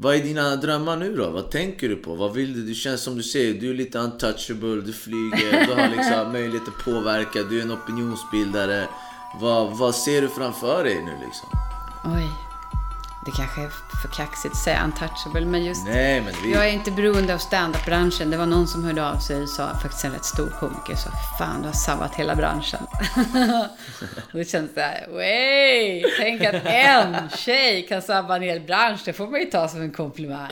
Vad är dina drömmar nu då? Vad tänker du på? Vad vill du? Du känns som du säger, du är lite untouchable, du flyger, du har liksom möjlighet att påverka, du är en opinionsbildare. Vad ser du framför dig nu liksom? Oj, det kanske är för kaxigt att säga untouchable, men just jag är inte beroende av stand-up-branschen. Det var någon som hörde av sig och sa, faktiskt en rätt stor komiker, så fan, du har sabbat hela branschen. Och det känns såhär, wey, tänk att en tjej kan sabba en hel bransch, det får man ju ta som en komplimang.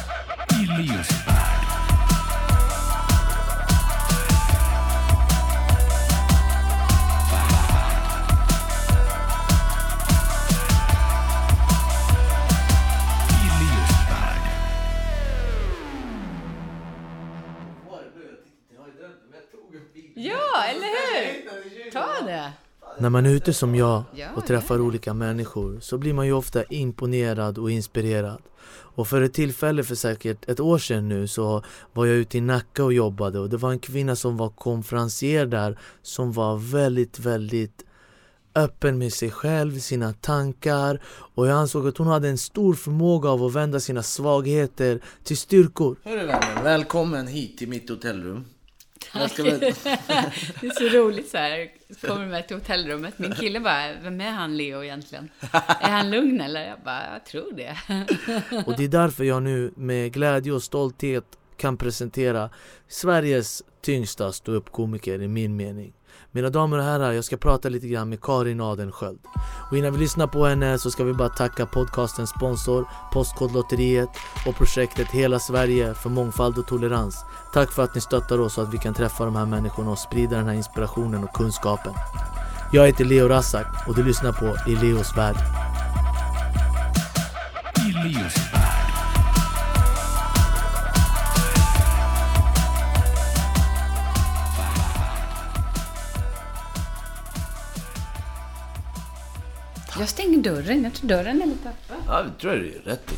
Ja, eller hur? Ta det. När man är ute som jag och träffar olika människor så blir man ju ofta imponerad och inspirerad. Och för ett tillfälle för säkert ett år sedan nu så var jag ute i Nacka och jobbade. Och det var en kvinna som var konferencier där som var väldigt, väldigt öppen med sig själv, sina tankar. Och jag ansåg att hon hade en stor förmåga av att vända sina svagheter till styrkor. Hörru vänner, välkommen hit till mitt hotellrum. Det är så roligt så här. Kommer med till hotellrummet. Min kille bara, vem är han Leo egentligen? Är han lugn eller? Jag bara, jag tror det. Och det är därför jag nu med glädje och stolthet kan presentera Sveriges tyngsta ståuppkomiker i min mening. Mina damer och herrar, jag ska prata lite grann med Karin Adensköld. Och innan vi lyssnar på henne så ska vi bara tacka podcastens sponsor, Postkodlotteriet och projektet Hela Sverige för mångfald och tolerans. Tack för att ni stöttar oss så att vi kan träffa de här människorna och sprida den här inspirationen och kunskapen. Jag heter Leo Rassak och du lyssnar på I Leos värld. I Leos värld. Jag stänger dörren. Jag tror dörren är lite öppen. Ja, det tror jag det är rätt i.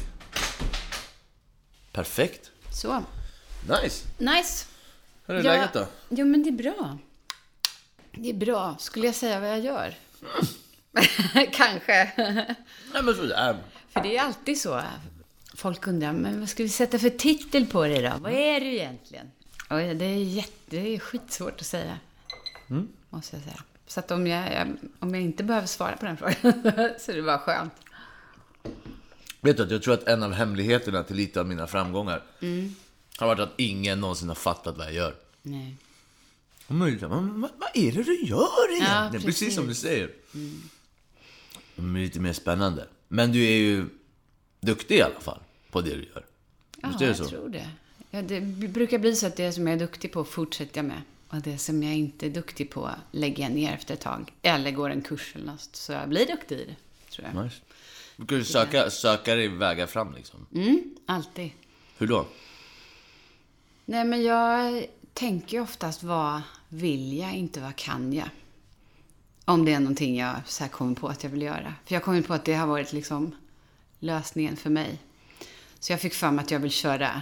Perfekt. Så. Nice. Hur är läget då? Jo, men det är bra. Det är bra. Skulle jag säga vad jag gör? Kanske. Nej, men sådär. För det är alltid så. Folk undrar, men vad ska vi sätta för titel på det då? Vad är du egentligen? Och det är skitsvårt att säga. Måste jag säga. Så att om jag inte behöver svara på den frågan så är det bara skönt. Vet du att jag tror att en av hemligheterna till lite av mina framgångar har varit att ingen någonsin har fattat vad jag gör. Nej. Men vad är det du gör egentligen? Ja, precis som du säger. Det är lite mer spännande. Men du är ju duktig i alla fall på det du gör. Ja, jag tror det. Ja, det brukar bli så att det som jag är duktig på fortsätter jag med. Och det som jag inte är duktig på lägger jag ner efter ett tag. Eller går en kurs eller något. Så jag blir duktig i det, tror jag. Nice. Du kan ju söka dig vägar fram liksom. Alltid. Hur då? Nej, men jag tänker oftast vad vill jag, inte vad kan jag. Om det är någonting jag så här kommer på att jag vill göra. För jag kommer på att det har varit liksom lösningen för mig. Så jag fick för mig att jag vill köra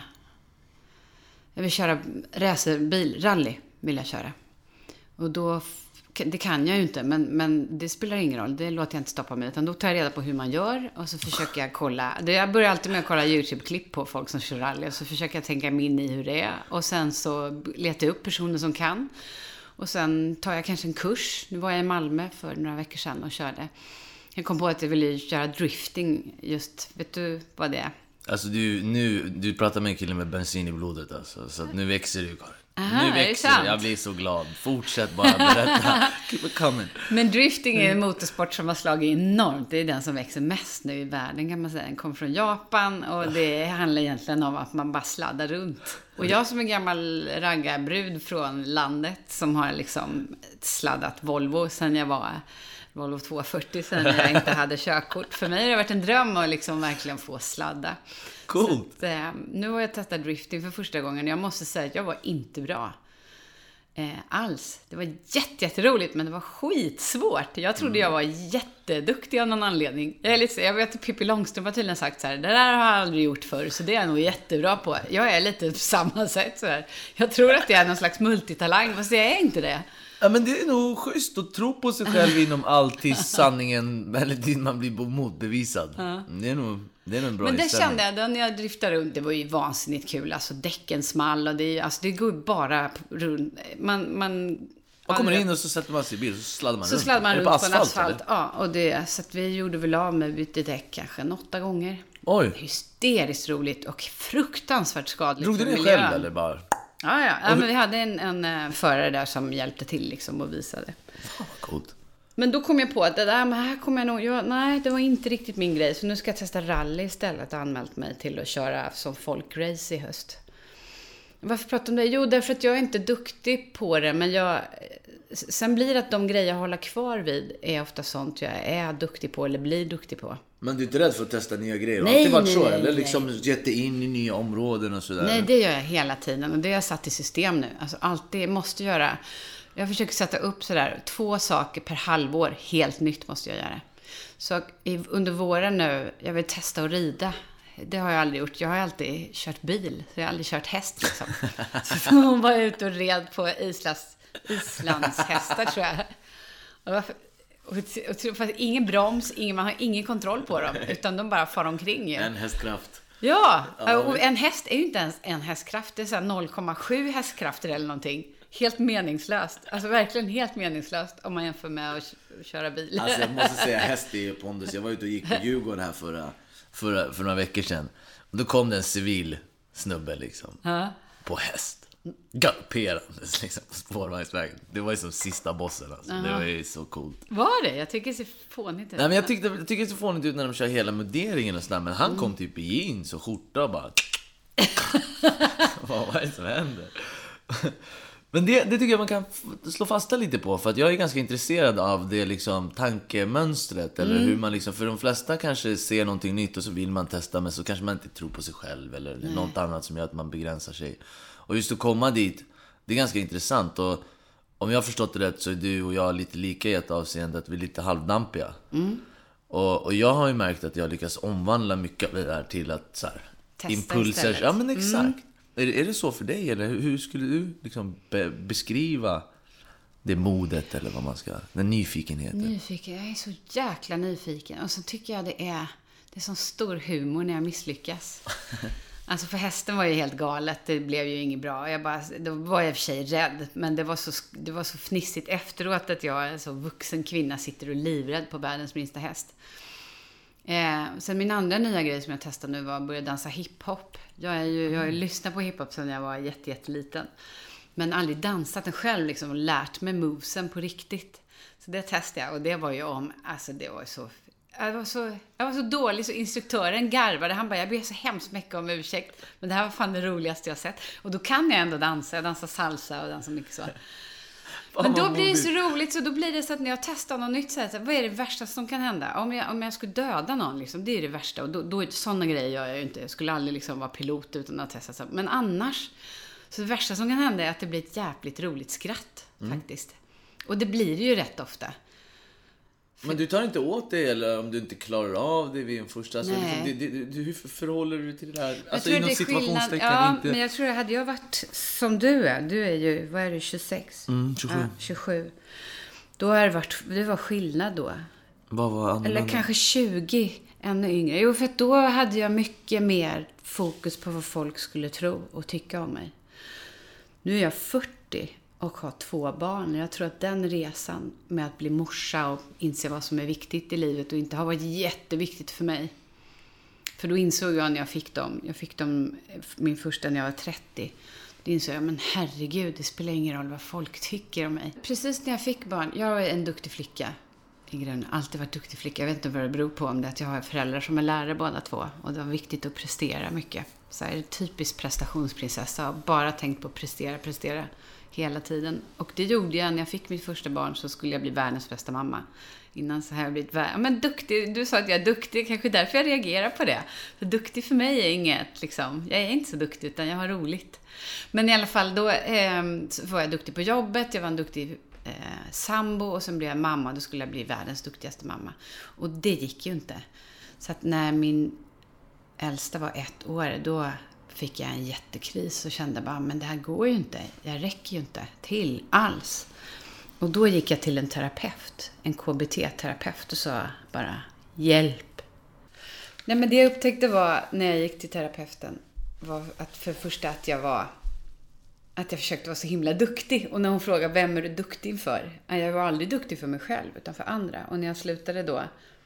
racerbil, rally vill jag köra. Och då, det kan jag ju inte, men det spelar ingen roll. Det låter jag inte stoppa mig. Utan då tar jag reda på hur man gör och så försöker jag kolla. Jag börjar alltid med att kolla YouTube-klipp på folk som kör rally. Och så försöker jag tänka mig in i hur det är. Och sen så letar jag upp personer som kan. Och sen tar jag kanske en kurs. Nu var jag i Malmö för några veckor sedan och körde. Jag kom på att jag ville köra drifting just. Vet du vad det är? Alltså du pratar med en kille med bensin i blodet alltså. Så att nu växer du, Karin. Aha, nu växer du. Jag blir så glad. Fortsätt bara berätta. Keep it coming. Men drifting är en motorsport som har slagit enormt. Det är den som växer mest nu i världen, kan man säga. Den kommer från Japan och det handlar egentligen om att man bara sladdar runt. Och jag som är gammal raggarbrud från landet som har liksom sladdat Volvo sen jag var Volvo 240 sen jag inte hade körkort. För mig har det varit en dröm att liksom verkligen få sladda. Coolt. Nu har jag testat drifting för första gången. Jag måste säga att jag var inte bra alls. Det var jätteroligt, men det var skitsvårt. Jag trodde jag var jätteduktig av någon anledning. Jag vet att Pippi Långstrump har tydligen sagt så här: det där har jag aldrig gjort förr, så det är jag nog jättebra på. Jag är lite på samma sätt så här. Jag tror att jag är någon slags multitalang, men så är jag inte det. Ja, men det är nog schysst att tro på sig själv inom allt tills sanningen, eller tills man blir motbevisad. Det är nog en bra Men det inställning. kände jag då när jag driftade runt. Det var ju vansinnigt kul. Alltså däcken small och det går bara runt. Man kommer in och så sätter man sig i bil och så sladdar man runt. Så sladdar man Är det runt på på en asfalt. eller? Ja, och så att vi gjorde väl av med bytte däck kanske 8 gånger. Oj. Hysteriskt roligt och fruktansvärt skadligt. Drog du för det miljön. själv eller bara? Ja, men vi hade en förare där som hjälpte till liksom och visade. Fan vad coolt. Men då kom jag på att det där, men här kommer jag nog, nej det var inte riktigt min grej. Så nu ska jag testa rally istället och anmält mig till att köra som folkrace i höst. Varför pratar om det? Jo, därför att jag är inte duktig på det, men sen blir det att de grejer jag håller kvar vid är ofta sånt jag är duktig på eller blir duktig på. Men du är inte rädd för att testa nya grejer? Nej, alltid varit så, nej, eller nej. liksom gett dig in i nya områden och sådär? Nej, det gör jag hela tiden och det har jag satt i system nu. Alltså alltid måste göra. Jag försöker sätta upp sådär 2 saker per halvår. Helt nytt måste jag göra. Så under våren nu, jag vill testa att rida. Det har jag aldrig gjort. Jag har alltid kört bil. Så jag har aldrig kört häst liksom. Så hon var ute och red på islandshästar tror jag. Och fast ingen broms, man har ingen kontroll på dem. Utan de bara far omkring ju. En hästkraft. Ja, och en häst är ju inte ens en hästkraft. Det är så här 0,7 hästkrafter eller någonting. Helt meningslöst. Alltså verkligen helt meningslöst om man jämför med att köra bil. Alltså jag måste säga, häst är ju pondus. Jag var ute och gick på Djurgården här för några veckor sedan. Och då kom det en civil snubbe liksom. På häst. Galopperandes liksom på spårvagnsvägen. Det var ju som sista bossen alltså. Det var ju så coolt. Var det? Jag tycker det ser fånigt ut. Nej, men jag tycker det ser fånigt ut när de kör hela muderingen och sådär. Men han kom typ i jeans och skjorta och bara... Vad är det som händer? Men det tycker jag man kan slå fasta lite på. För att jag är ganska intresserad av det liksom tankemönstret. Eller hur man liksom, för de flesta kanske ser någonting nytt och så vill man testa. Men så kanske man inte tror på sig själv. Eller något annat som gör att man begränsar sig. Och just att komma dit, det är ganska intressant. Och om jag har förstått det rätt så är du och jag lite lika i ett avseende. Att vi är lite halvdampiga. Och jag har ju märkt att jag lyckas omvandla mycket av det där till att så här, testa impulser. istället. Ja men exakt. Är det så för dig? Eller hur skulle du liksom beskriva det modet eller vad man ska... Den nyfikenheten. Nyfiken, jag är så jäkla nyfiken. Och så tycker jag det är sån stor humor när jag misslyckas. Alltså för hästen var ju helt galet. Det blev ju inget bra. Då var jag i och för sig rädd. Men det var så fnissigt efteråt att jag är så vuxen kvinna sitter och livrädd på världens minsta häst. Sen min andra nya grej som jag testade nu var att börja dansa hiphop. Jag har ju lyssnat på hiphop sedan jag var jätteliten. Men aldrig dansat den själv liksom, och lärt mig movesen på riktigt. Så det testade jag och det var ju alltså det var så... Jag var så dålig så instruktören garvade. Han bara, jag ber så hemskt mycket om ursäkt. Men det här var fan det roligaste jag sett. Och då kan jag ändå dansa. Jag dansar salsa och dansar mycket så. Men då blir det så roligt. Så då blir det så att när jag testar något nytt så här, vad är det värsta som kan hända? Om jag skulle döda någon liksom, det är det värsta. Och då sådana grejer gör jag ju inte. Jag skulle aldrig liksom vara pilot utan att testa så. Men annars, så det värsta som kan hända är att det blir ett jävligt roligt skratt faktiskt. Och det blir det ju rätt ofta. Men du tar inte åt det eller om du inte klarar av det vid en första... Alltså, hur förhåller du till det där? Alltså jag tror inom situationstecken ja, inte... men jag tror att hade jag varit som du är. Du är ju, vad är du, 26? 27. Ja, 27. Då har det var skillnad då. Vad var annorlunda? Eller kanske 20, ännu yngre. Jo, för då hade jag mycket mer fokus på vad folk skulle tro och tycka om mig. Nu är jag 40 och har 2 barn. Jag tror att den resan med att bli morsa och inse vad som är viktigt i livet och inte har varit jätteviktigt för mig. För då insåg jag när jag fick dem min första när jag var 30. Då insåg jag, men herregud, det spelar ingen roll vad folk tycker om mig. Precis när jag fick barn, jag är en duktig flicka. I grunden, alltid varit duktig flicka. Jag vet inte vad det beror på, om det att jag har föräldrar som är lärare båda 2. Och det var viktigt att prestera mycket. Så är det typiskt prestationsprinsessa. Och bara tänkt på att prestera hela tiden. Och det gjorde jag när jag fick mitt första barn, så skulle jag bli världens bästa mamma. Innan så här har jag blivit men duktig. Du sa att jag är duktig, kanske därför jag reagerar på det. För duktig för mig är inget liksom. Jag är inte så duktig utan jag har roligt. Men i alla fall då var jag duktig på jobbet. Jag var en duktig sambo och sen blev jag mamma. Då skulle jag bli världens duktigaste mamma. Och det gick ju inte. Så att när min äldsta var 1 år, då fick jag en jättekris och kände bara, men det här går ju inte. Jag räcker ju inte till alls. Och då gick jag till en terapeut, en KBT-terapeut och sa bara hjälp. Nej, men det jag upptäckte var när jag gick till terapeuten var att för det första att jag försökte vara så himla duktig. Och när hon frågade vem är du duktig för? Jag var aldrig duktig för mig själv utan för andra. Och när jag slutade då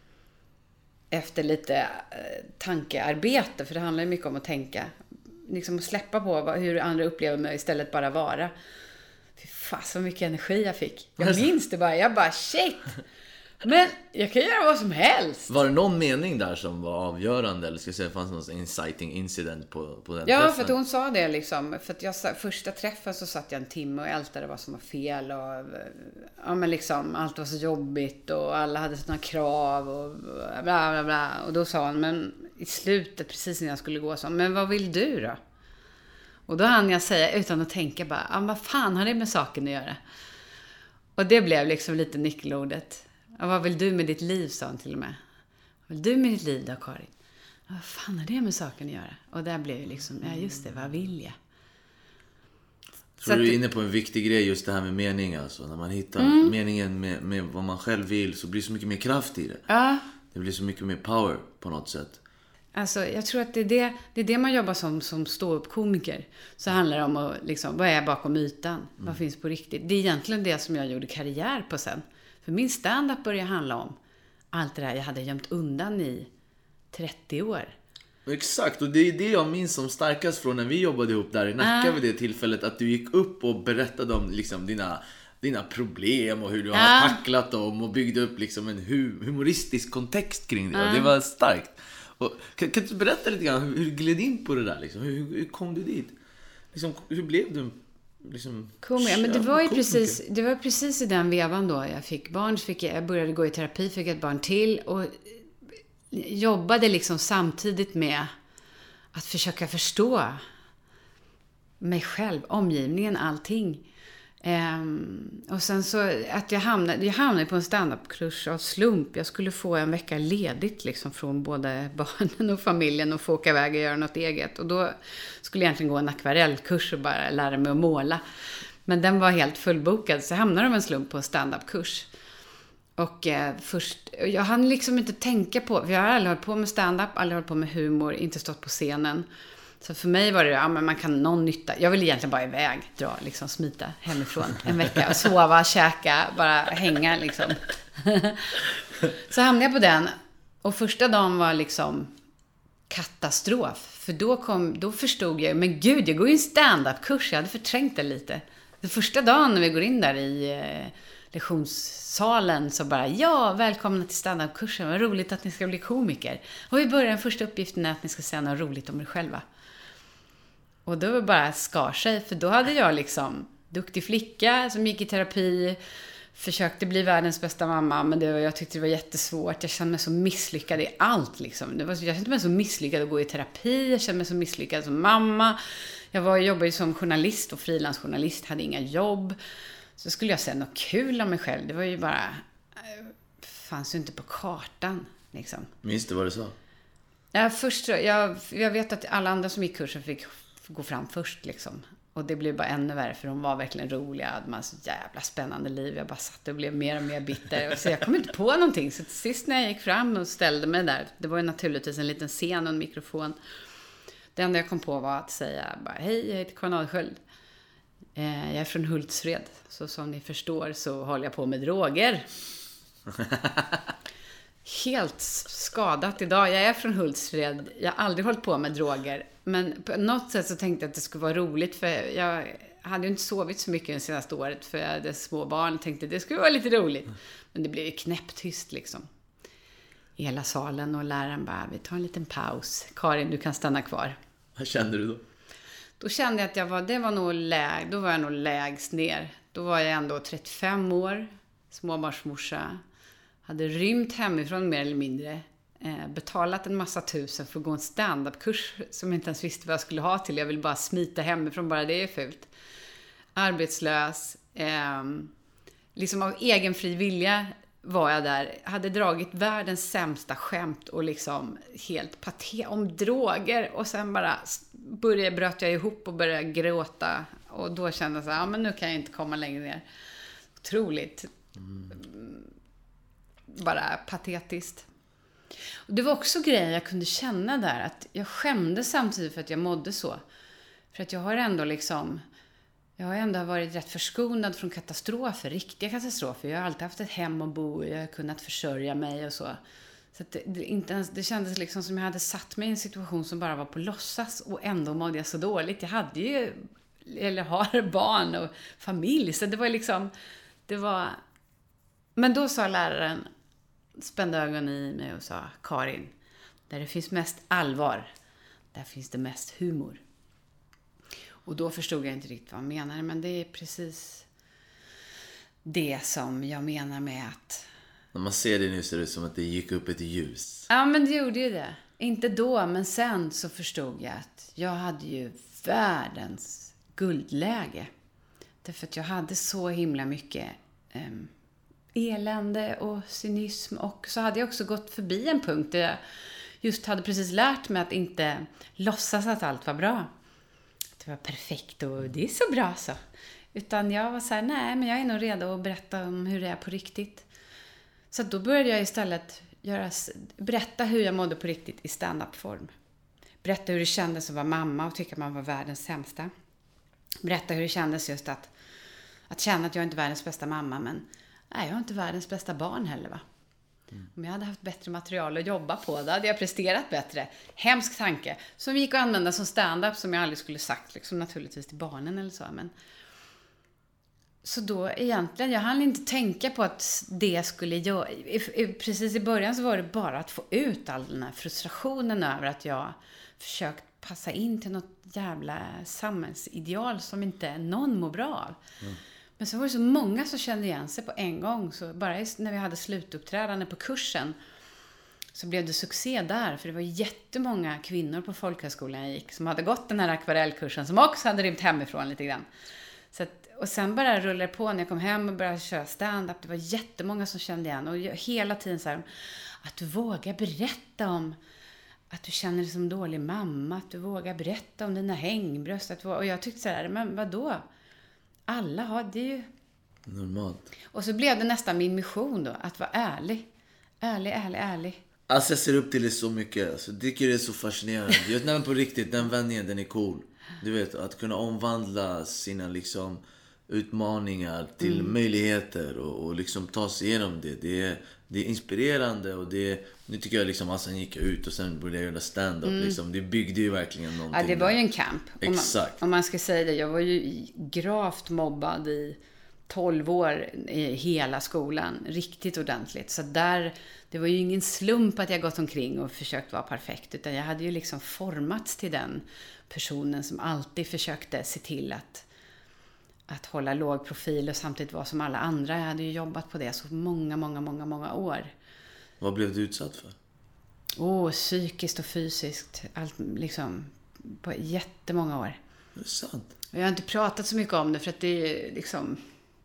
efter lite tankearbete, för det handlar ju mycket om att tänka, liksom att släppa på hur andra upplever mig och istället bara vara. Fy fan så mycket energi jag fick. Jag minns det bara, jag bara shit. Men jag kan göra vad som helst. Var det någon mening där som var avgörande? Eller ska jag säga, fanns det någon inciting incident på den träffen? Ja, för att hon sa det liksom. För att första träffen så satt jag en timme och ältade vad som var fel. Och, ja, men liksom, allt var så jobbigt och alla hade sådana krav och bla bla bla. Och då sa hon, men i slutet, precis när jag skulle gå, så, men vad vill du då? Och då hann jag säga utan att tänka bara, vad fan har det med saken att göra? Och det blev liksom lite nyckelordet. Vad vill du med ditt liv, sa hon till och med. Vad vill du med ditt liv då, Karin? Vad fan har det med saken att göra? Och där blev ju liksom, ja just det, vad vill jag? Tror du är inne på en viktig grej, just det här med mening alltså. När man hittar meningen med vad man själv vill så blir det så mycket mer kraft i det. Ja. Det blir så mycket mer power på något sätt. Alltså jag tror att det är det man jobbar som ståuppkomiker. Så handlar det om att liksom, vad är bakom ytan? Vad finns på riktigt? Det är egentligen det som jag gjorde karriär på sen. För min stand-up började handla om allt det där jag hade gömt undan i 30 år. Exakt, och det är det jag minns som starkast från när vi jobbade ihop där i Nacka vid det tillfället. Att du gick upp och berättade om liksom dina problem och hur du har tacklat dem och byggde upp liksom en humoristisk kontext kring det. Och det var starkt. Och, kan du berätta lite grann hur du gled in på det där? Liksom? Hur kom du dit? Liksom, hur blev du liksom, men det var ju precis i den vevan då jag fick barn. Jag började gå i terapi, fick ett barn till och jobbade liksom samtidigt med att försöka förstå mig själv, omgivningen, allting. Och sen så att jag hamnade på en stand-up-kurs av slump. Jag skulle få en vecka ledigt liksom från både barnen och familjen och få åka iväg och göra något eget. Och då skulle jag egentligen gå en akvarellkurs och bara lära mig att måla. Men den var helt fullbokad, så jag hamnade av en slump på en stand-up-kurs. Och jag hann liksom inte tänka på, för jag har aldrig hållit på med stand-up, aldrig hållit på med humor, inte stått på scenen. Så för mig var det, men man kan någon nytta. Jag ville egentligen bara iväg, liksom smita hemifrån en vecka och sova, käka, bara hänga liksom. Så hamnade jag på den. Och första dagen var liksom katastrof. För då förstod jag, men gud, jag går ju en stand-up-kurs. Jag hade förträngt det lite. Den första dagen när vi går in där i lektionssalen så bara, välkomna till stand-up-kursen. Vad roligt att ni ska bli komiker. Och vi börjar, den första uppgiften är att ni ska säga något roligt om er själva. Och då bara skar sig, för då hade jag liksom duktig flicka som gick i terapi, försökte bli världens bästa mamma, men jag tyckte det var jättesvårt. Jag kände mig så misslyckad i allt liksom. Jag kände mig så misslyckad att gå i terapi, jag kände mig så misslyckad som mamma. Jag jobbade ju som journalist och frilansjournalist, hade inga jobb. Så skulle jag säga något kul om mig själv, det var ju bara, fanns ju inte på kartan liksom. Minns du vad du sa? Ja, först, jag vet att alla andra som gick kursen fick gå fram först liksom. Och det blev bara ännu värre, för de var verkligen roliga. De hade så jävla spännande liv. Jag bara satt och blev mer och mer bitter. Så jag kom inte på någonting. Så till sist när jag gick fram och ställde mig där, det var ju naturligtvis en liten scen och en mikrofon. Det enda jag kom på var att säga bara, hej, jag heter Karin Adelsköld. Jag är från Hultsfred. Så som ni förstår så håller jag på med droger. Helt skadat idag. Jag är från Hultsfred. Jag har aldrig hållit på med droger. Men på något sätt så tänkte jag att det skulle vara roligt. För jag hade ju inte sovit så mycket det senaste året. För jag hade små barn och tänkte att det skulle vara lite roligt. Men det blev ju knäpptyst liksom. I hela salen, och läraren bara, vi tar en liten paus. Karin, du kan stanna kvar. Vad kände du då? Då kände jag att då var jag nog lägst ner. Då var jag ändå 35 år, småbarnsmorsa. Hade rymt hemifrån mer eller mindre. Betalat en massa tusen för att gå en stand-up-kurs som jag inte ens visste vad jag skulle ha till. Jag ville bara smita hemifrån, bara det är fult. Arbetslös. Liksom av egen fri vilja var jag där. Hade dragit världens sämsta skämt och liksom helt om droger. Och sen bara bröt jag ihop och började gråta. Och då kände jag så här, men nu kan jag inte komma längre ner. otroligt bara patetiskt. Och det var också grejer jag kunde känna där, att jag skämdes samtidigt för att jag mådde så. För att jag har ändå varit rätt förskonad från katastrofer, riktiga katastrofer. Jag har alltid haft ett hem att bo i, jag har kunnat försörja mig och så. Så att det kändes liksom som jag hade satt mig i en situation som bara var på låtsas, och ändå mådde jag så dåligt. Jag hade ju, eller har, barn och familj, så det var liksom, men då sa läraren, spände ögonen i mig och sa: Karin, där det finns mest allvar, där finns det mest humor. Och då förstod jag inte riktigt vad han menade, men det är precis det som jag menar med att... När man ser det nu ser det som att det gick upp ett ljus. Ja, men det gjorde ju det. Inte då, men sen så förstod jag att jag hade ju världens guldläge. Därför att jag hade så himla mycket elände och cynism. Och så hade jag också gått förbi en punkt där jag just hade precis lärt mig att inte låtsas att allt var bra. Det var perfekt och det är så bra så. Utan jag var så här: nej, men jag är nog redo att berätta om hur det är på riktigt. Så då började jag istället berätta hur jag mådde på riktigt i stand-up-form. Berätta hur det kändes att vara mamma och tycka att man var världens sämsta. Berätta hur det kändes just att känna att jag inte är världens bästa mamma, men nej, jag är inte världens bästa barn heller, va. Om jag hade haft bättre material att jobba på, då hade jag presterat bättre. Hemsk tanke. Som gick att använda som stand-up, som jag aldrig skulle sagt, liksom, naturligtvis till barnen eller så. Men... Så då egentligen, jag hann inte tänka på att det skulle göra... Precis i början så var det bara att få ut all den här frustrationen över att jag försökt passa in till något jävla samhällsideal som inte någon mår bra av. Men så var det så många som kände igen sig på en gång. Så bara när vi hade slutuppträdande på kursen så blev det succé där. För det var jättemånga kvinnor på folkhögskolan jag gick som hade gått den här akvarellkursen, som också hade rymt hemifrån lite grann. Så att, och sen bara rullade på när jag kom hem och började köra stand-up. Det var jättemånga som kände igen. Och hela tiden så här, att du vågar berätta om att du känner dig som dålig mamma. Att du vågar berätta om dina hängbröst. Och jag tyckte så här, men vadå? Alla har det ju... Normalt. Och så blev det nästan min mission då, att vara ärlig. Ärlig. Alltså jag ser upp till det så mycket. Alltså, jag tycker det är så fascinerande. Jag vet, på riktigt, den vändningen, den är cool. Du vet, att kunna omvandla sina liksom utmaningar till möjligheter och liksom ta sig igenom det. Det är inspirerande och nu tycker jag liksom, alltså, han gick ut och sen började jag göra stand-up. Liksom. Det byggde ju verkligen någonting. Ja, det var ju en kamp. Exakt. Om man ska säga det, jag var ju gravt mobbad i 12 år i hela skolan. Riktigt ordentligt. Så det var ju ingen slump att jag gått omkring och försökt vara perfekt. Utan jag hade ju liksom formats till den personen som alltid försökte se till att hålla låg profil och samtidigt vara som alla andra. Jag hade ju jobbat på det så många år. Vad blev du utsatt för? Psykiskt och fysiskt. Allt liksom på jättemånga år. Det är sant. Jag har inte pratat så mycket om det för att det är liksom...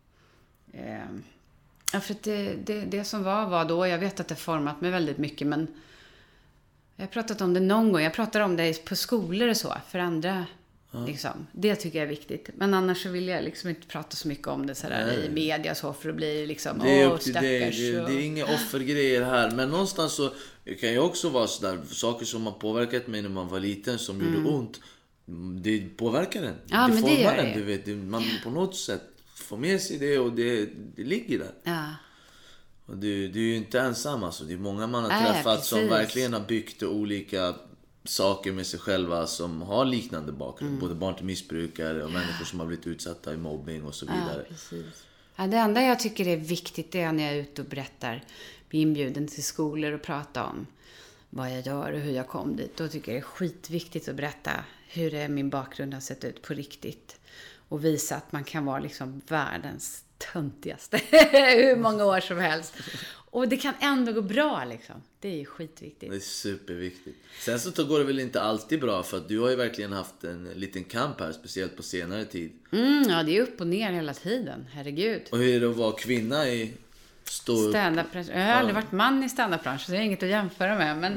för att det som var då. Jag vet att det format mig väldigt mycket, men jag har pratat om det någon gång. Jag pratar om det på skolor och så för andra. Liksom. Det tycker jag är viktigt. Men annars så vill jag liksom inte prata så mycket om det så där i media så, för att bli liksom det är upp till dig. Det är inga offergrejer här. Men någonstans så kan jag också vara så där, saker som har påverkat mig när man var liten som gjorde ont. Det påverkar den. Ja, det men formar det den, du vet. Man på något sätt får med sig det och det ligger där. Ja. Och du är ju inte ensam alltså. Det är många man har träffat som verkligen har byggt olika saker med sig själva som har liknande bakgrund. Både barn till missbrukare och människor som har blivit utsatta i mobbing och så vidare. Ja, precis. Ja, det enda jag tycker är viktigt är när jag är ute och berättar, blir inbjuden till skolor och prata om vad jag gör och hur jag kom dit. Då tycker jag det är skitviktigt att berätta hur min bakgrund har sett ut på riktigt. Och visa att man kan vara liksom världens töntigaste hur många år som helst. Och det kan ändå gå bra liksom. Det är ju skitviktigt. Det är superviktigt. Sen så går det väl inte alltid bra, för att du har ju verkligen haft en liten kamp här, speciellt på senare tid. Ja, det är upp och ner hela tiden. Herregud. Och hur är det att vara kvinna i stand-up-branschen? Jag har aldrig varit man i stand-up-branschen, så det är inget att jämföra med. Men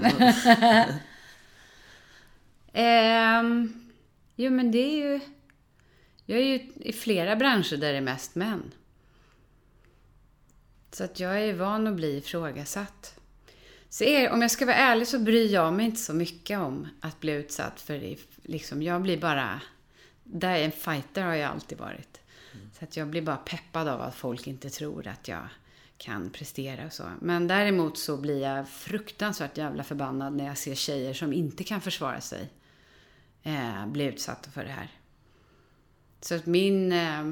jo, men det är ju... Jag är ju i flera branscher där det är mest män. Så att jag är van att bli ifrågasatt. Så om jag ska vara ärlig så bryr jag mig inte så mycket om att bli utsatt för det. Liksom, jag blir bara... Där en fighter har jag alltid varit. Så att jag blir bara peppad av att folk inte tror att jag kan prestera och så. Men däremot så blir jag fruktansvärt jävla förbannad när jag ser tjejer som inte kan försvara sig bli utsatta för det här. Så att min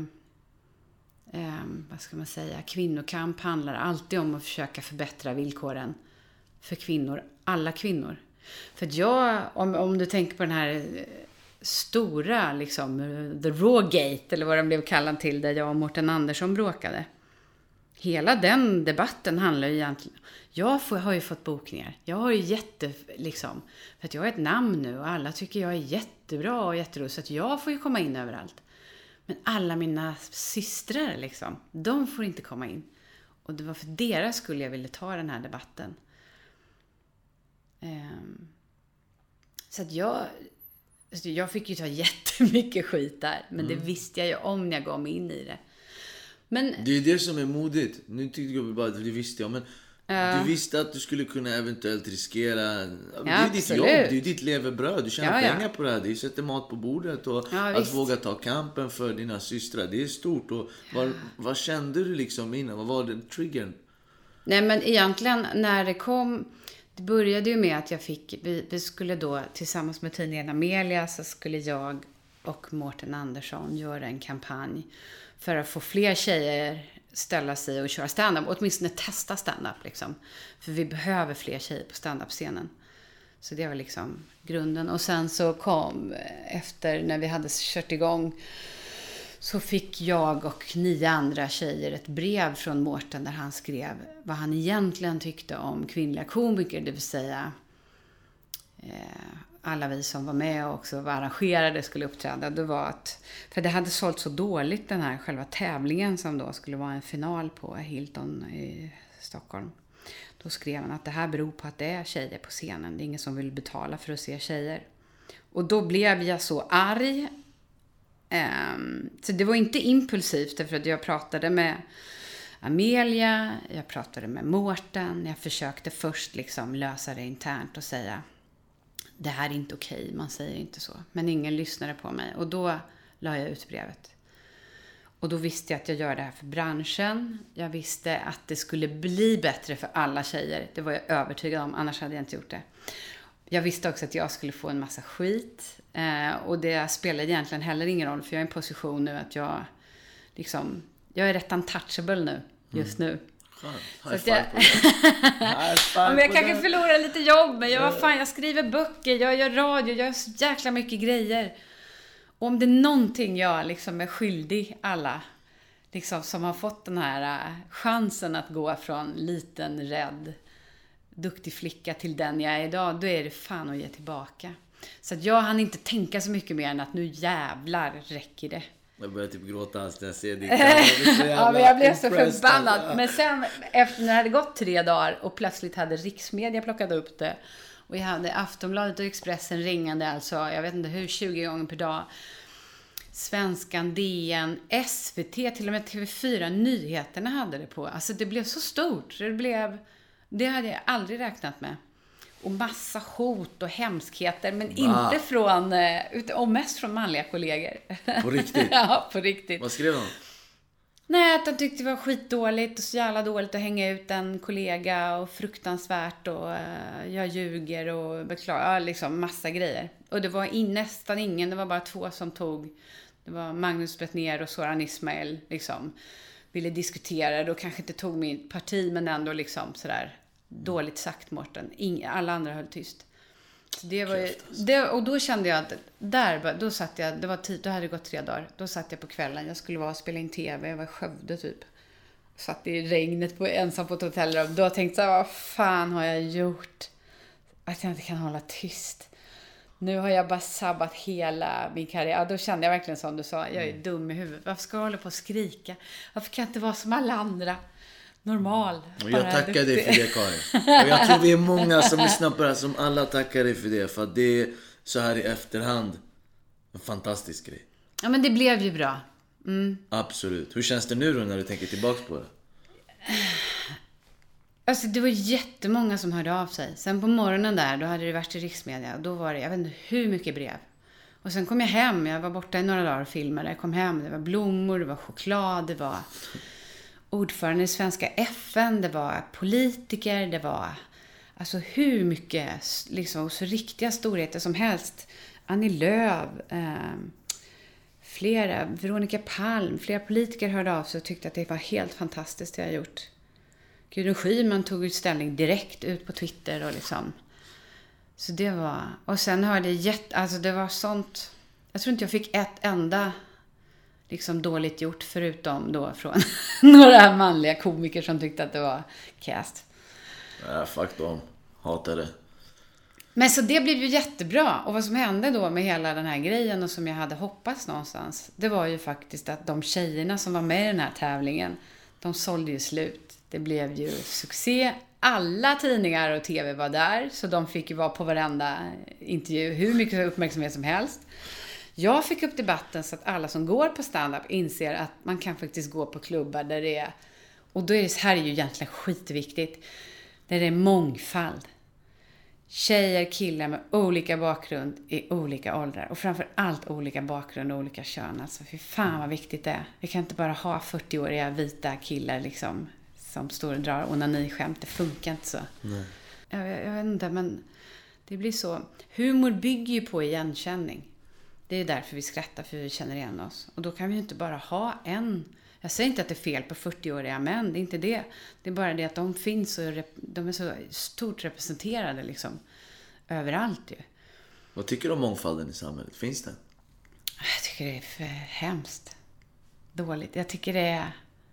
vad ska man säga, kvinnokamp handlar alltid om att försöka förbättra villkoren för kvinnor, alla kvinnor. För att om du tänker på den här stora liksom, The Rawgate eller vad den blev kallad till, där jag och Mårten Andersson bråkade. Hela den debatten handlar ju egentligen... Jag har ju fått bokningar. Jag har ju liksom... För att jag är ett namn nu och alla tycker jag är jättebra och jätterolig. Så att jag får ju komma in överallt. Men alla mina systrar liksom, de får inte komma in. Och det var för deras skull jag ville ta den här debatten. Så att jag fick ju ta jättemycket skit där. Men det visste jag ju om när jag gav mig in i det. Men, det är det som är modigt. Nu tyckte jag bara att det visste jag. Men du visste att du skulle kunna eventuellt riskera... det är ditt jobb, det är ditt levebröd. Du tjänar pengar på det här. Du sätter mat på bordet. Och att våga ta kampen för dina systrar, det är stort. Och vad kände du liksom innan? Vad var den triggern? Nej, men egentligen när det kom... Det började ju med att jag fick... Vi skulle då tillsammans med tidningen Amelia så skulle jag och Mårten Andersson göra en kampanj för att få fler tjejer ställa sig och köra stand-up. Åtminstone testa stand-up liksom. För vi behöver fler tjejer på stand-up-scenen. Så det var liksom grunden. Och sen så kom efter när vi hade kört igång så fick jag och 9 andra tjejer ett brev från Mårten där han skrev vad han egentligen tyckte om kvinnliga komiker. Det vill säga alla vi som var med och också var arrangerade skulle uppträda. Det var att, för det hade sålt så dåligt den här själva tävlingen som då skulle vara en final på Hilton i Stockholm. Då skrev han att det här beror på att det är tjejer på scenen. Det är ingen som vill betala för att se tjejer. Och då blev jag så arg. Så det var inte impulsivt därför att jag pratade med Amelia, jag pratade med Mårten. Jag försökte först liksom lösa det internt och säga det här är inte okej, man säger inte så. Men ingen lyssnade på mig och då la jag ut brevet. Och då visste jag att jag gör det här för branschen. Jag visste att det skulle bli bättre för alla tjejer. Det var jag övertygad om, annars hade jag inte gjort det. Jag visste också att jag skulle få en massa skit. Och det spelade egentligen heller ingen roll. För jag är i en position nu att jag är rätt untouchable nu, just nu. High five men jag kanske förlorar lite jobb. Men jag skriver böcker, jag gör radio, jag gör så jäkla mycket grejer. Och om det är någonting jag liksom är skyldig alla liksom, som har fått den här chansen att gå från liten, rädd, duktig flicka till den jag är idag, då är det fan att ge tillbaka. Så att jag hann inte tänka så mycket mer än att nu jävlar räcker det. Jag börjar typ gråta alls när jag ser det. Ja, men jag blev så förbannad. Men sen, efter när det hade gått 3 dagar och plötsligt hade Riksmedia plockat upp det. Och jag hade Aftonbladet och Expressen ringande, alltså, jag vet inte hur, 20 gånger per dag. Svenskan, DN, SVT, till och med TV4 Nyheterna hade det på. Alltså det blev så stort. Det hade jag aldrig räknat med. Och massa hot och hemskheter. Men inte från, och mest från manliga kollegor. På riktigt? Ja, på riktigt. Vad skrev de? Nej, att de tyckte det var skitdåligt och så jävla dåligt att hänga ut en kollega och fruktansvärt och jag ljuger och beklagar, liksom massa grejer. Och det var nästan ingen, det var bara 2 som tog, det var Magnus Bettner och Soran Ismail liksom, ville diskutera det och kanske inte tog min parti men ändå liksom sådär dåligt sagt Mårten. Alla andra höll tyst. Så det var ju, och då kände jag att då satt jag, det var tid, då hade det gått 3 dagar. Då satt jag på kvällen, jag skulle vara och spela in tv, jag var i Skövde typ. Satt i regnet ensam på ett hotellrum. Då tänkte jag, vad fan har jag gjort? Att jag inte kan hålla tyst. Nu har jag bara sabbat hela min karriär. Ja, då kände jag verkligen som du sa, jag är dum i huvudet. Varför ska jag hålla på och skrika? Varför kan jag inte vara som alla andra? Normal. Och jag tackar dig för det, Karin. Och jag tror vi är många som lyssnar på det här som alla tackar dig för det. För att det är så här i efterhand en fantastisk grej. Ja, men det blev ju bra. Absolut. Hur känns det nu då när du tänker tillbaka på det? Alltså det var jättemånga som hörde av sig. Sen på morgonen där, då hade det varit i riksmedia. Och då var det, jag vet inte hur mycket brev. Och sen kom jag hem, jag var borta i några dagar och filmade. Jag kom hem, det var blommor, det var choklad, det var ordförande i svenska FN, det var politiker, det var alltså hur mycket, liksom, så riktiga storheter som helst. Annie Lööf, flera, Veronica Palm, flera politiker hörde av sig och tyckte att det var helt fantastiskt det jag gjort. Gudrun Schyman tog ut ställning direkt ut på Twitter och liksom. Så det var, och sen hörde jag alltså det var sånt, jag tror inte jag fick ett enda liksom dåligt gjort förutom då från några manliga komiker som tyckte att det var cast. Ja, fuck dem. Hatar det. Men så det blev ju jättebra. Och vad som hände då med hela den här grejen och som jag hade hoppats någonstans, det var ju faktiskt att de tjejerna som var med i den här tävlingen, de sålde ju slut. Det blev ju succé. Alla tidningar och tv var där, så de fick ju vara på varenda intervju, hur mycket uppmärksamhet som helst. Jag fick upp debatten så att alla som går på stand-up inser att man kan faktiskt gå på klubbar där det är, och då är det här är ju egentligen skitviktigt, där det är mångfald. Tjejer, killar med olika bakgrund i olika åldrar. Och framför allt olika bakgrund och olika kön. Alltså fy fan vad viktigt det är. Vi kan inte bara ha 40-åriga vita killar liksom, som står och drar onaniskämt. Det funkar inte så. Nej. Jag vet inte, men det blir så. Humor bygger ju på igenkänning. Det är därför vi skrattar, för vi känner igen oss. Och då kan vi ju inte bara ha en. Jag säger inte att det är fel på 40-åriga män, det är inte det. Det är bara det att de finns och de är så stort representerade liksom överallt ju. Vad tycker du om mångfalden i samhället? Finns det? Jag tycker det är för hemskt. Dåligt. Jag tycker det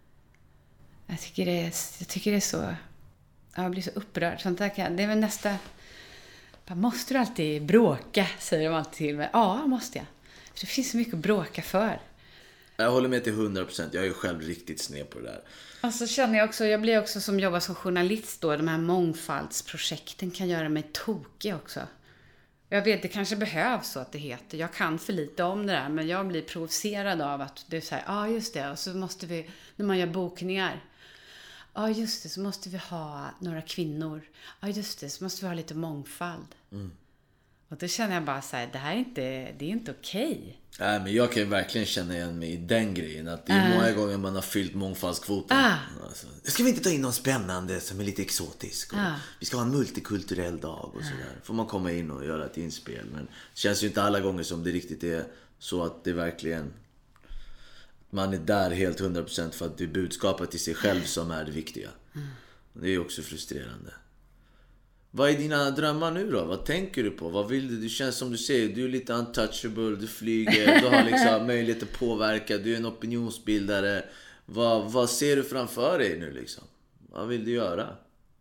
är så. Jag blir så upprörd. Sånt där det är väl nästa. Måste du alltid bråka, säger de alltid till mig. Ja, måste jag. För det finns så mycket att bråka för. Jag håller med till 100%. Jag är ju själv riktigt sned på det där. Alltså känner jag blir också som jobbar som journalist då. De här mångfaldsprojekten kan göra mig tokig också. Jag vet, det kanske behövs så att det heter. Jag kan för lite om det där. Men jag blir provocerad av att det är så här, ja just det. Och så måste vi, när man gör bokningar. Ja just det, så måste vi ha några kvinnor. Ja just det, så måste vi ha lite mångfald. Mm. Och då känner jag bara så här, det är inte okej. Nej, men jag kan ju verkligen känna igen mig i den grejen. Att det är många gånger man har fyllt mångfaldskvoten. Alltså, ska vi inte ta in någon spännande som är lite exotisk? Vi ska ha en multikulturell dag och sådär. Får man komma in och göra ett inspel. Men det känns ju inte alla gånger som det riktigt är så att det verkligen... Man är där helt 100% för att det är budskapet till sig själv som är det viktiga. Det är ju också frustrerande. Vad är dina drömmar nu då? Vad tänker du på? Vad vill du? Det känns som du säger, du är lite untouchable, du flyger, du har liksom möjlighet att påverka, du är en opinionsbildare. Vad ser du framför dig nu liksom? Vad vill du göra?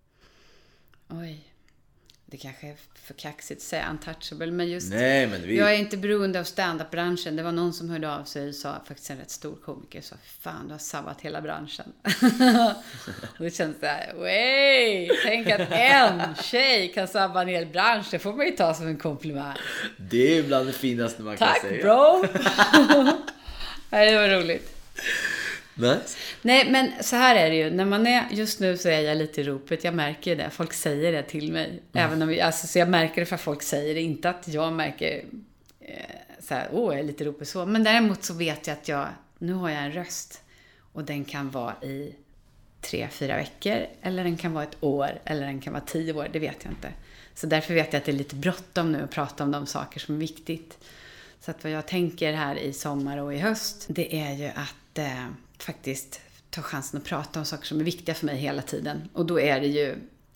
Oj. Det kanske är för kaxigt att säga untouchable, men just men jag är inte beroende av stand-up-branschen. Det var någon som hörde av sig och sa, faktiskt en rätt stor komiker, sa fan du har sabbat hela branschen. Och det känns där, tänk att en tjej kan sabba en hel bransch, det får man ju ta som en komplimang. Det är bland det finaste man kan säga. Tack bro. Nej, det var roligt. Nice. Nej, men så här är det ju. När man är, just nu så är jag lite i ropet. Jag märker det. Folk säger det till mig. Även om så jag märker det för att folk säger det. Inte att jag märker så här, jag är lite i ropet så. Men däremot så vet jag att nu har jag en röst. Och den kan vara i 3-4 veckor. Eller den kan vara ett år. Eller den kan vara 10 år. Det vet jag inte. Så därför vet jag att det är lite bråttom nu att prata om de saker som är viktigt. Så att vad jag tänker här i sommar och i höst, det är ju att faktiskt ta chansen att prata om saker som är viktiga för mig hela tiden. Och då är det ju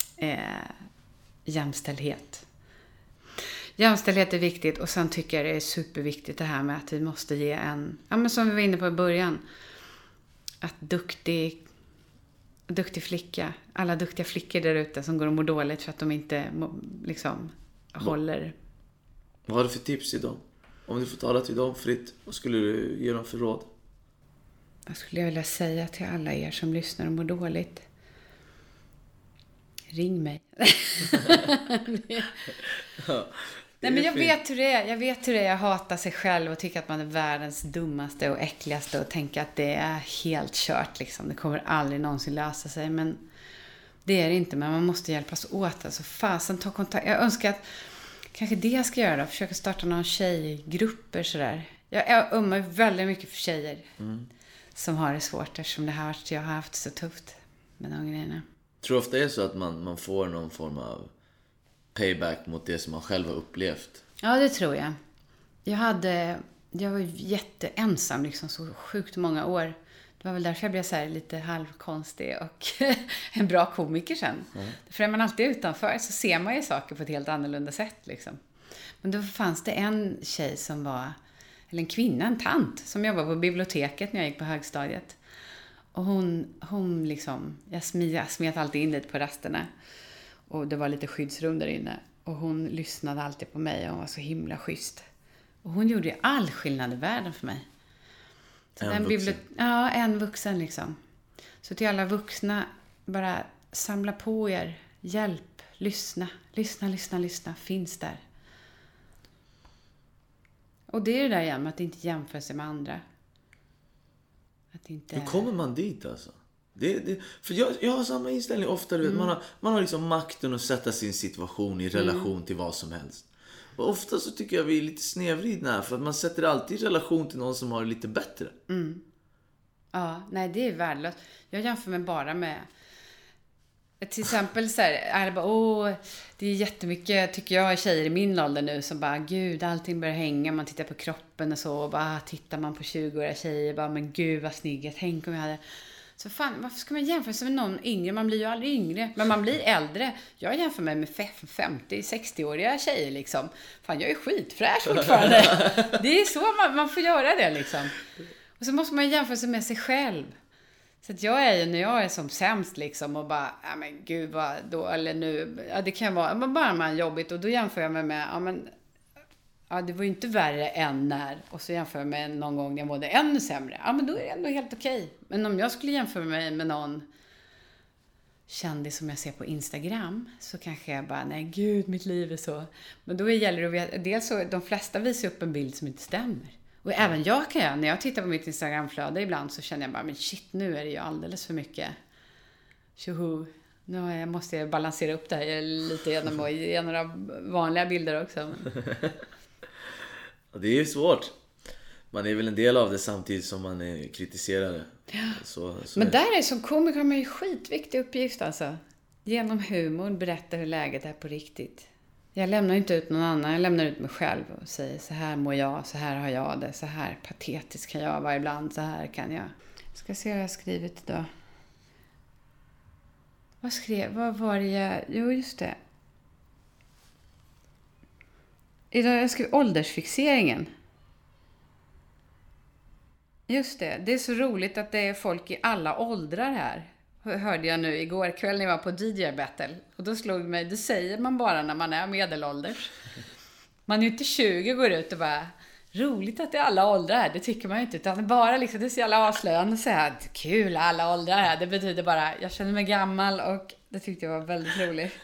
jämställdhet. Jämställdhet är viktigt, och sen tycker jag det är superviktigt det här med att vi måste ge men som vi var inne på i början, att duktig flicka, alla duktiga flickor där ute som går och mår dåligt för att de inte liksom håller. Vad har du för tips i dem? Om du får tala till dem fritt, vad skulle du ge dem för råd? Vad skulle jag vilja säga till alla er som lyssnar och mår dåligt? Ring mig. Nej, men jag vet hur det är. Jag vet hur det är. Jag hatar sig själv och tycker att man är världens dummaste och äckligaste och tänker att det är helt kört liksom. Det kommer aldrig någonsin lösa sig. Men Det är det inte, men man måste hjälpas åt. Alltså fasen, ta kontakt. Jag önskar att kanske det jag ska göra då. Försöka starta några tjejgrupper sådär. Jag ömmar väldigt mycket för tjejer. Som har det svårt eftersom jag har haft så tufft med de grejerna. Tror ofta är så att man får någon form av payback mot det som man själv har upplevt. Ja, det tror jag. Jag var jätteensam liksom så sjukt många år. Det var väl därför jag blev så här lite halvkonstig och en bra komiker sen. För är man alltid utanför så ser man ju saker på ett helt annorlunda sätt liksom. Men då fanns det en tjej som var, eller en kvinna, en tant, som jobbade på biblioteket när jag gick på högstadiet. Och hon liksom, jag smet alltid in lite på rasterna. Och det var lite skyddsrum där inne. Och hon lyssnade alltid på mig och hon var så himla schysst. Och hon gjorde ju all skillnad i världen för mig. Så En vuxen? Ja, en vuxen liksom. Så till alla vuxna, bara samla på er. Hjälp, lyssna. Lyssna, finns där. Och det är det där igen med att inte jämföra sig med andra. Att inte... Hur kommer man dit alltså? För jag har samma inställning ofta. Du vet, man har liksom makten att sätta sin situation i relation till vad som helst. Och ofta så tycker jag vi är lite snedvridna här. För att man sätter alltid i relation till någon som har det lite bättre. Ja, nej det är värdelöst. Jag jämför mig bara med... Till exempel så här, det är jättemycket, tycker jag, tjejer i min ålder nu som bara, gud, allting börjar hänga, man tittar på kroppen och så, och bara tittar man på 20-åriga tjejer, bara, men gud vad snygg, tänk om jag hade... Så fan, varför ska man jämföra sig med någon yngre? Man blir ju aldrig yngre, men man blir äldre. Jag jämför mig med 50-60-åriga tjejer liksom. Fan, jag är skitfräsch fortfarande. Det är så man får göra det liksom. Och så måste man jämföra sig med sig själv. Så att jag är ju, när jag är som sämst liksom och bara, ja men gud vad då, eller nu, ja det kan vara, bara man jobbigt, och då jämför jag mig med, ja det var ju inte värre än när, och så jämför jag med någon gång när jag mådde ännu sämre, ja men då är det ändå helt okej. Men om jag skulle jämföra mig med någon kändis som jag ser på Instagram, så kanske jag bara, nej gud mitt liv är så, men då gäller det att veta, dels så, de flesta visar upp en bild som inte stämmer. Och även när jag tittar på mitt Instagramflöde ibland, så känner jag bara, men shit, nu är det ju alldeles för mycket. Tjoho, nu måste jag balansera upp det här lite genom att ge några vanliga bilder också. Det är ju svårt. Man är väl en del av det samtidigt som man är kritiserade. Ja. Så men där är som komiker har man ju skitviktig uppgift alltså. Genom humor berätta hur läget är på riktigt. Jag lämnar inte ut någon annan, jag lämnar ut mig själv och säger, så här mår jag, så här har jag det, så här patetisk kan jag vara ibland, så här kan jag. Ska se vad jag har skrivit idag. Vad var det jag... Jo, just det. Idag jag skrev åldersfixeringen. Just det, det är så roligt att det är folk i alla åldrar här. Hörde jag nu igår kväll när jag var på DJ Battle. Och då slog mig, det säger man bara när man är medelålders. Man är ju inte 20 och går ut och bara, roligt att det är alla åldrar här. Det tycker man ju inte, utan bara liksom, det är så jävla avslöjande att säga, kul alla åldrar här. Det betyder bara, jag känner mig gammal, och det tyckte jag var väldigt roligt.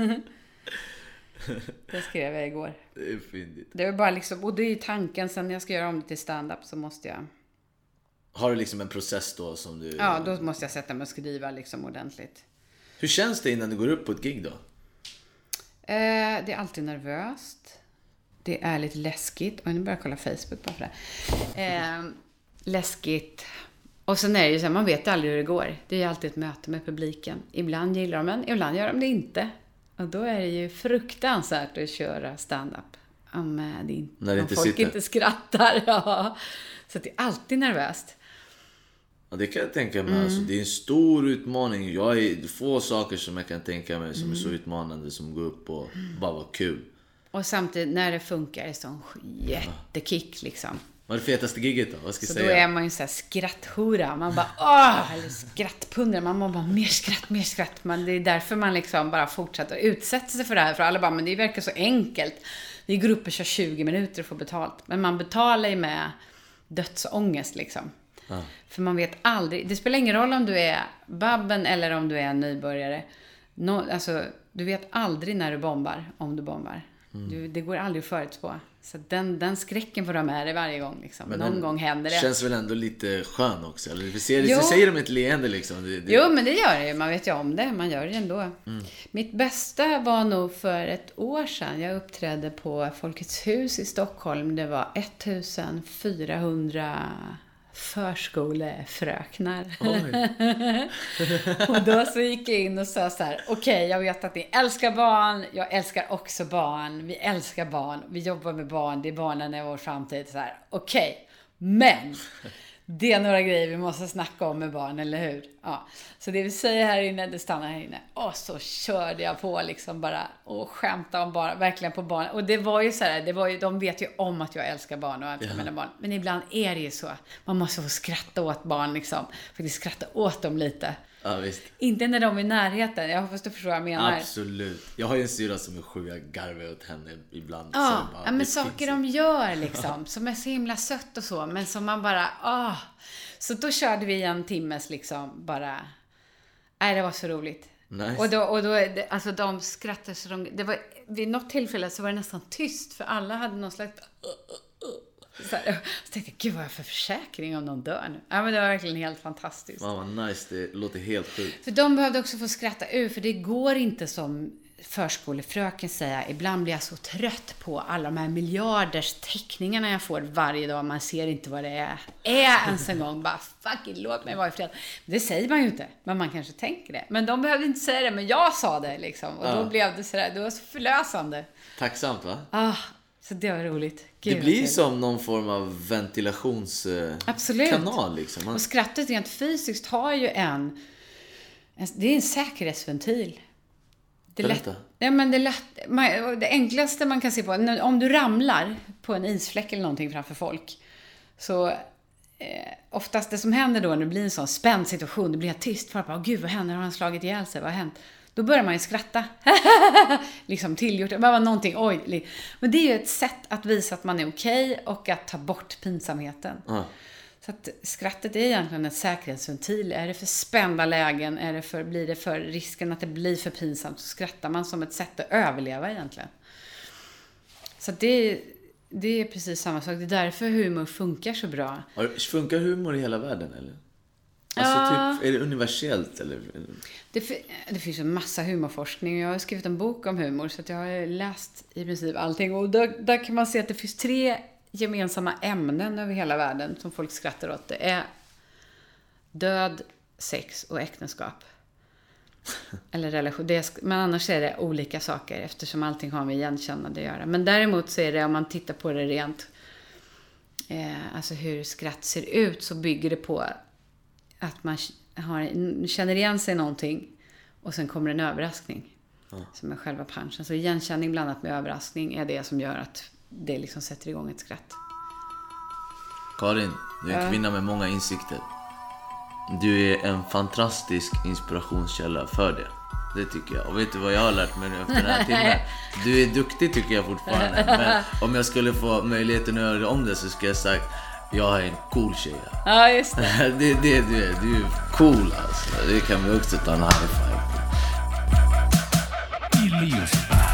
Det skrev jag igår. det är fyndigt. Det var bara liksom, och det är ju tanken, sen när jag ska göra om det till stand-up så måste jag... Har du liksom en process då som du... Ja, då måste jag sätta mig och skriva liksom ordentligt. Hur känns det innan du går upp på ett gig då? Det är alltid nervöst. Det är lite läskigt. Och nu börjar jag kolla Facebook bara för det. Läskigt. Och sen är det ju så här, man vet aldrig hur det går. Det är ju alltid ett möte med publiken. Ibland gillar de en, ibland gör de det inte. Och då är det ju fruktansvärt att köra stand-up. Om folk sitter. inte skrattar. Ja. Så det är alltid nervöst. Ja, det kan jag tänka mig. Alltså, det är en stor utmaning. Det är få saker som jag kan tänka mig som är så utmanande som går upp och bara vara kul. Och samtidigt när det funkar är det sån jättekick liksom. Vad är det fetaste gigget då? Vad ska jag säga? Så då är man ju så här skratthora. Man bara, eller skrattpundra. Man bara, mer skratt. Men det är därför man liksom bara fortsätter att utsätta sig för det här. För alla bara, men det verkar så enkelt. Vi går upp och kör 20 minuter och får betalt. Men man betalar ju med dödsångest liksom. Ah. För man vet aldrig, det spelar ingen roll om du är babben eller om du är en nybörjare. Alltså, du vet aldrig när du bombar, om du bombar. Det går aldrig att förutspå. Så den skräcken får de med dig varje gång. Liksom. Men någon gång händer det. Känns väl ändå lite skön också. Eller? Vi säger de ett leende liksom. Jo, men det gör det ju. Man vet ju om det. Man gör det ändå. Mitt bästa var nog för ett år sedan. Jag uppträdde på Folkets hus i Stockholm. Det var 1400 förskolefröknar. Och då så gick jag in och sa så här: okej, jag vet att ni älskar barn, jag älskar också barn, vi älskar barn, vi jobbar med barn, det är barnen är vår framtid, så här. Okej, men det är några grejer vi måste snacka om med barn, eller hur? Ja. Så det vi säger här inne, det stannar här inne. Och så körde jag på liksom bara och skämta om barn, verkligen på barn. Och det var ju så här, de vet ju om att jag älskar barn och älskar mina barn. Men ibland är det ju så. Man måste få skratta åt barn liksom. Faktiskt skratta åt dem lite. Ja, visst. Inte när de är i närheten. Jag hoppas du förstår vad jag menar. Absolut. Jag har ju en syra som är sju. Jag garvar åt henne ibland. Ja, bara, men saker de gör liksom. Som är så himla sött och så. Men som man bara, Så då körde vi en timmes liksom bara. Nej, det var så roligt. Nice. Och då alltså de skrattade så det var, vid något tillfälle så var det nästan tyst. För alla hade någon slags så tänkte jag, gud vad är för försäkring om någon dör nu. Ja, men det var verkligen helt fantastiskt. Vad nice, det låter helt sjukt. För de behövde också få skratta ur. För det går inte som förskolefröken säga. Ibland blir jag så trött på alla de här miljarders teckningarna jag får varje dag. Man ser inte vad det är ens en gång. Bara fucking låt mig vara i fred. Det säger man ju inte. Men man kanske tänker det. Men de behövde inte säga det. Men jag sa det liksom. Och då blev det sådär. Det var så förlösande. Tacksamt, va? Så det var roligt. Gud, det blir som någon form av ventilationskanal liksom. Och skrattet rent fysiskt har ju det är en säkerhetsventil. Det enklaste man kan se på, om du ramlar på en isfläck eller någonting framför folk, så oftast det som händer då när det blir en sån spänd situation, det blir helt tyst, folk bara, gud vad händer, har han slagit ihjäl sig, vad har hänt? Då börjar man ju skratta. Liksom tillgjort. Det var någonting, oj. Men det är ju ett sätt att visa att man är okej och att ta bort pinsamheten. Så att skrattet är egentligen ett säkerhetsventil. Är det för spända lägen, blir det för risken att det blir för pinsamt, så skrattar man som ett sätt att överleva egentligen. Så det är precis samma sak. Det är därför humor funkar så bra. Funkar humor i hela världen, eller? Alltså typ, är det universellt eller? Det finns en massa humorforskning. Jag har skrivit en bok om humor, så att jag har läst i princip allting. Och där kan man se att det finns 3 gemensamma ämnen över hela världen som folk skrattar åt. Det är död, sex och äktenskap. Eller relation. Men annars är det olika saker, eftersom allting har med igenkännande att göra. Men däremot så är det, om man tittar på det rent, alltså hur skratt ser ut, så bygger det på att man känner igen sig någonting och sen kommer en överraskning som är själva punchen. Så igenkänning blandat med överraskning är det som gör att det liksom sätter igång ett skratt. Karin, du är en kvinna med många insikter. Du är en fantastisk inspirationskälla för det. Det tycker jag. Och vet du vad jag har lärt mig nu efter den här timmen? Du är duktig tycker jag fortfarande. Men om jag skulle få möjligheten att göra om det, så skulle jag sagt, jag är en cool tjej. Ja, just det. Du är cool alltså. Det kan vi också ta en high five.